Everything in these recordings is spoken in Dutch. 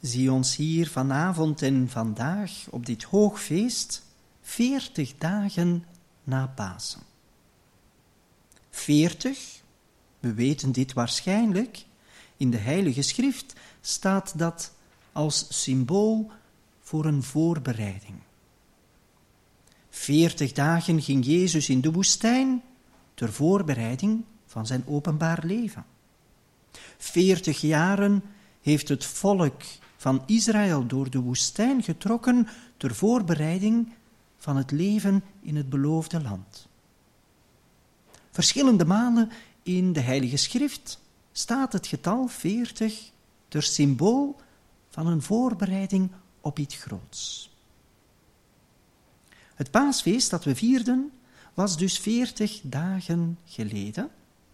zie ons hier vanavond en vandaag op dit hoogfeest 40 dagen na Pasen. 40, we weten dit waarschijnlijk, in de Heilige Schrift staat dat als symbool voor een voorbereiding. 40 dagen ging Jezus in de woestijn ter voorbereiding van zijn openbaar leven. 40 jaren heeft het volk van Israël door de woestijn getrokken ter voorbereiding van het leven in het beloofde land. Verschillende malen in de Heilige Schrift staat het getal 40 ter symbool van een voorbereiding op iets groots. Het paasfeest dat we vierden was dus 40 dagen geleden.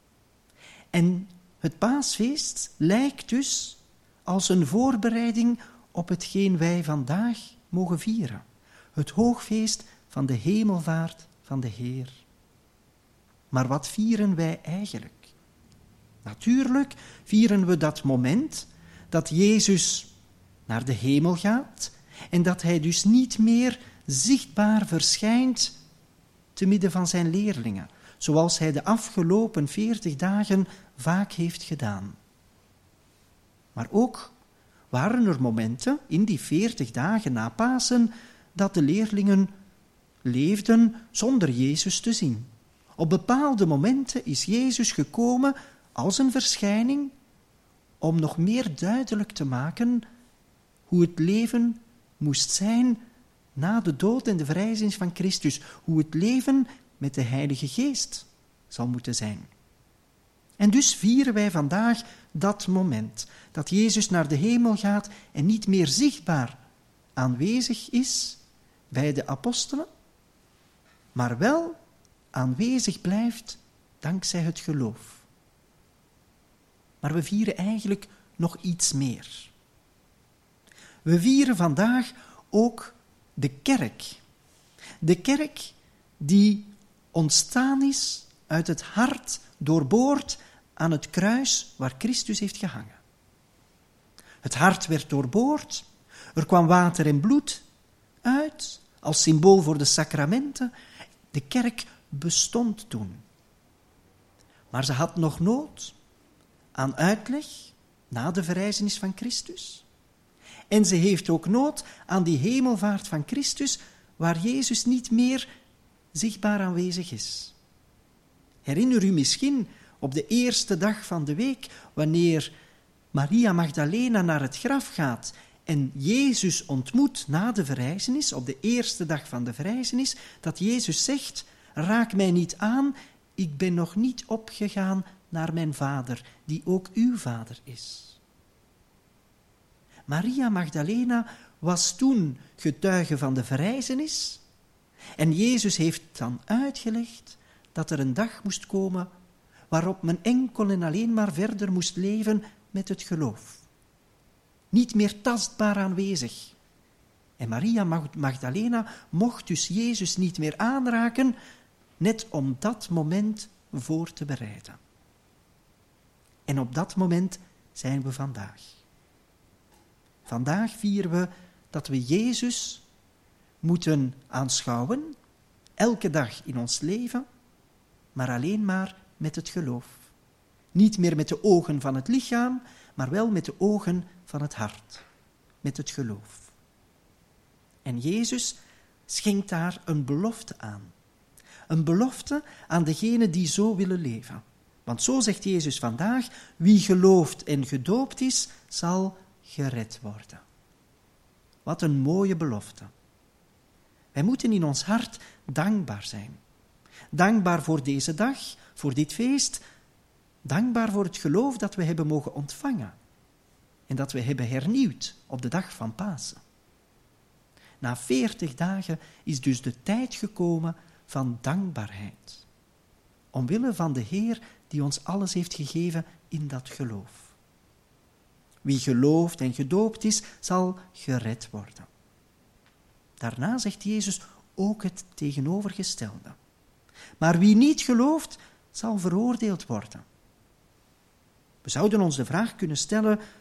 En het paasfeest lijkt dus als een voorbereiding op hetgeen wij vandaag mogen vieren. Het hoogfeest van de hemelvaart van de Heer. Maar wat vieren wij eigenlijk? Natuurlijk vieren we dat moment dat Jezus naar de hemel gaat en dat hij dus niet meer zichtbaar verschijnt te midden van zijn leerlingen, zoals hij de afgelopen 40 dagen vaak heeft gedaan. Maar ook waren er momenten in die 40 dagen na Pasen dat de leerlingen leefden zonder Jezus te zien. Op bepaalde momenten is Jezus gekomen als een verschijning om nog meer duidelijk te maken hoe het leven moest zijn na de dood en de verrijzenis van Christus, hoe het leven met de Heilige Geest zal moeten zijn. En dus vieren wij vandaag dat moment dat Jezus naar de hemel gaat en niet meer zichtbaar aanwezig is bij de apostelen, maar wel aanwezig blijft dankzij het geloof. Maar we vieren eigenlijk nog iets meer. We vieren vandaag ook de kerk. De kerk die ontstaan is uit het hart doorboord aan het kruis waar Christus heeft gehangen. Het hart werd doorboord, er kwam water en bloed uit als symbool voor de sacramenten. De kerk bestond toen. Maar ze had nog nood aan uitleg na de verrijzenis van Christus. En ze heeft ook nood aan die hemelvaart van Christus, waar Jezus niet meer zichtbaar aanwezig is. Herinner u misschien op de eerste dag van de week, wanneer Maria Magdalena naar het graf gaat en Jezus ontmoet na de verrijzenis, op de eerste dag van de verrijzenis, dat Jezus zegt: raak mij niet aan, ik ben nog niet opgegaan naar mijn Vader, die ook uw Vader is. Maria Magdalena was toen getuige van de verrijzenis en Jezus heeft dan uitgelegd dat er een dag moest komen waarop men enkel en alleen maar verder moest leven met het geloof. Niet meer tastbaar aanwezig. En Maria Magdalena mocht dus Jezus niet meer aanraken, net om dat moment voor te bereiden. En op dat moment zijn we vandaag. Vandaag vieren we dat we Jezus moeten aanschouwen, elke dag in ons leven, maar alleen maar met het geloof. Niet meer met de ogen van het lichaam, maar wel met de ogen van het hart, met het geloof. En Jezus schenkt daar een belofte aan. Een belofte aan degenen die zo willen leven. Want zo zegt Jezus vandaag: wie gelooft en gedoopt is, zal gered worden. Wat een mooie belofte. Wij moeten in ons hart dankbaar zijn. Dankbaar voor deze dag, voor dit feest. Dankbaar voor het geloof dat we hebben mogen ontvangen. En dat we hebben hernieuwd op de dag van Pasen. Na 40 dagen is dus de tijd gekomen van dankbaarheid. Omwille van de Heer die ons alles heeft gegeven in dat geloof. Wie gelooft en gedoopt is, zal gered worden. Daarna zegt Jezus ook het tegenovergestelde. Maar wie niet gelooft, zal veroordeeld worden. We zouden ons de vraag kunnen stellen: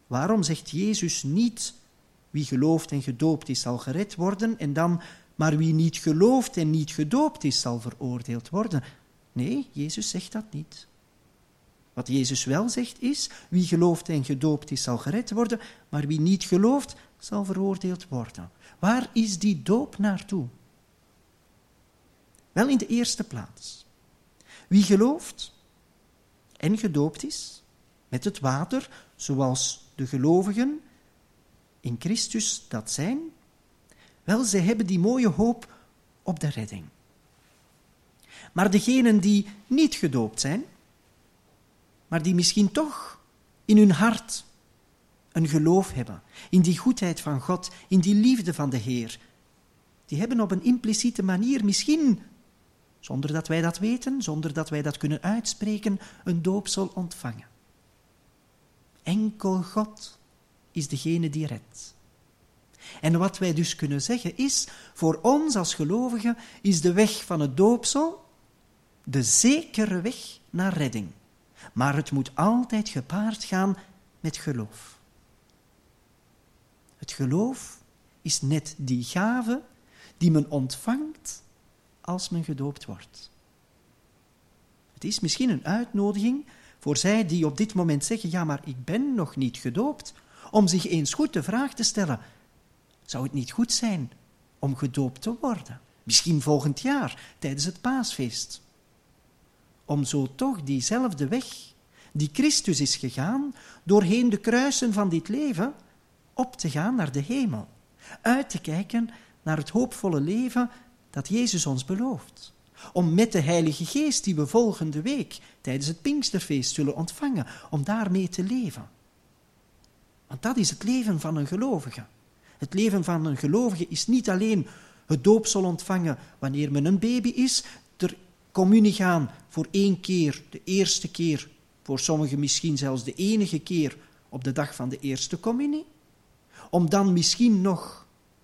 Waarom zegt Jezus niet, wie gelooft en gedoopt is, zal gered worden, en dan, maar wie niet gelooft en niet gedoopt is, zal veroordeeld worden? Nee, Jezus zegt dat niet. Wat Jezus wel zegt is, wie gelooft en gedoopt is, zal gered worden, maar wie niet gelooft, zal veroordeeld worden. Waar is die doop naartoe? Wel, in de eerste plaats. Wie gelooft en gedoopt is, met het water, zoals de gelovigen in Christus dat zijn, wel, zij hebben die mooie hoop op de redding. Maar degenen die niet gedoopt zijn, maar die misschien toch in hun hart een geloof hebben, in die goedheid van God, in die liefde van de Heer, die hebben op een impliciete manier misschien, zonder dat wij dat weten, zonder dat wij dat kunnen uitspreken, een doopsel ontvangen. Enkel God is degene die redt. En wat wij dus kunnen zeggen is, voor ons als gelovigen is de weg van het doopsel de zekere weg naar redding. Maar het moet altijd gepaard gaan met geloof. Het geloof is net die gave die men ontvangt als men gedoopt wordt. Het is misschien een uitnodiging voor zij die op dit moment zeggen, ja, maar ik ben nog niet gedoopt, om zich eens goed de vraag te stellen, zou het niet goed zijn om gedoopt te worden? Misschien volgend jaar, tijdens het paasfeest. Om zo toch diezelfde weg die Christus is gegaan, doorheen de kruisen van dit leven, op te gaan naar de hemel. Uit te kijken naar het hoopvolle leven dat Jezus ons belooft. Om met de Heilige Geest, die we volgende week tijdens het Pinksterfeest zullen ontvangen, om daarmee te leven. Want dat is het leven van een gelovige. Het leven van een gelovige is niet alleen het doopsel ontvangen wanneer men een baby is, ter communie gaan voor 1 keer, de eerste keer, voor sommigen misschien zelfs de enige keer op de dag van de eerste communie, om dan misschien nog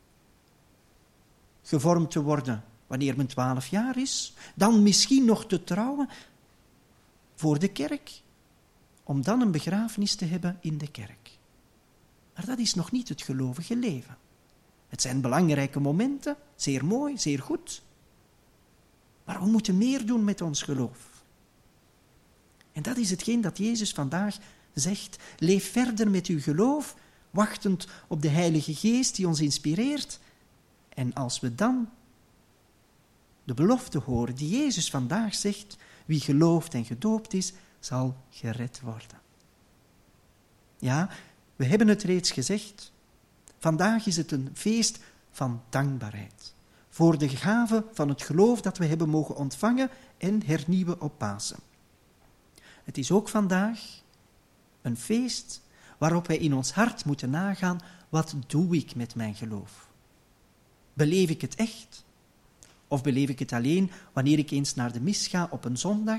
gevormd te worden wanneer men 12 jaar is, dan misschien nog te trouwen voor de kerk, om dan een begrafenis te hebben in de kerk. Maar dat is nog niet het gelovige leven. Het zijn belangrijke momenten, zeer mooi, zeer goed. Maar we moeten meer doen met ons geloof. En dat is hetgeen dat Jezus vandaag zegt. Leef verder met uw geloof, wachtend op de Heilige Geest die ons inspireert. En als we dan de belofte horen die Jezus vandaag zegt, wie gelooft en gedoopt is, zal gered worden. Ja, we hebben het reeds gezegd. Vandaag is het een feest van dankbaarheid. Voor de gave van het geloof dat we hebben mogen ontvangen en hernieuwen op Pasen. Het is ook vandaag een feest waarop wij in ons hart moeten nagaan, wat doe ik met mijn geloof? Beleef ik het echt? Of beleef ik het alleen wanneer ik eens naar de mis ga op een zondag?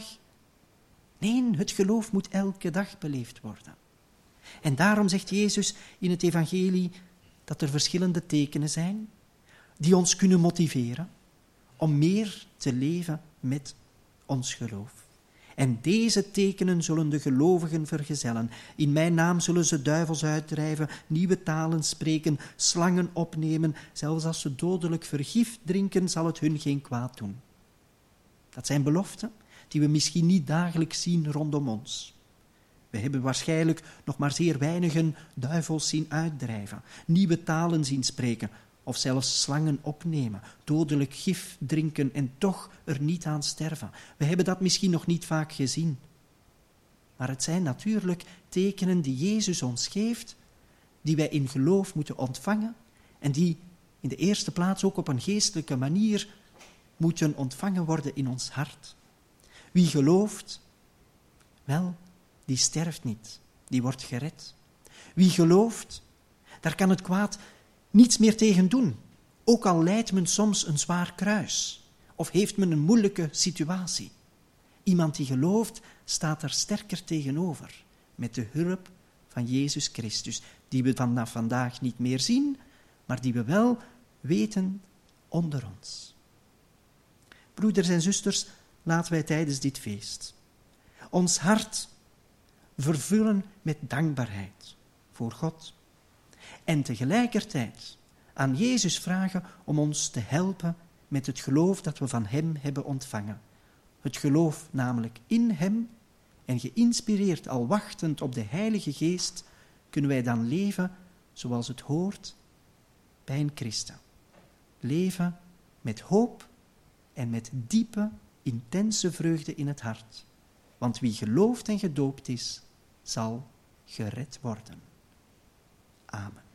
Nee, het geloof moet elke dag beleefd worden. En daarom zegt Jezus in het evangelie dat er verschillende tekenen zijn die ons kunnen motiveren om meer te leven met ons geloof. En deze tekenen zullen de gelovigen vergezellen. In mijn naam zullen ze duivels uitdrijven, nieuwe talen spreken, slangen opnemen. Zelfs als ze dodelijk vergif drinken, zal het hun geen kwaad doen. Dat zijn beloften die we misschien niet dagelijks zien rondom ons. We hebben waarschijnlijk nog maar zeer weinigen duivels zien uitdrijven, nieuwe talen zien spreken, of zelfs slangen opnemen, dodelijk gif drinken en toch er niet aan sterven. We hebben dat misschien nog niet vaak gezien. Maar het zijn natuurlijk tekenen die Jezus ons geeft, die wij in geloof moeten ontvangen en die in de eerste plaats ook op een geestelijke manier moeten ontvangen worden in ons hart. Wie gelooft, wel, die sterft niet, die wordt gered. Wie gelooft, daar kan het kwaad niets meer tegen doen, ook al lijdt men soms een zwaar kruis of heeft men een moeilijke situatie. Iemand die gelooft staat er sterker tegenover met de hulp van Jezus Christus, die we vanaf vandaag niet meer zien, maar die we wel weten onder ons. Broeders en zusters, laten wij tijdens dit feest ons hart vervullen met dankbaarheid voor God. En tegelijkertijd aan Jezus vragen om ons te helpen met het geloof dat we van Hem hebben ontvangen. Het geloof namelijk in Hem, en geïnspireerd al wachtend op de Heilige Geest, kunnen wij dan leven zoals het hoort bij een christen. Leven met hoop en met diepe, intense vreugde in het hart. Want wie gelooft en gedoopt is, zal gered worden. Amen.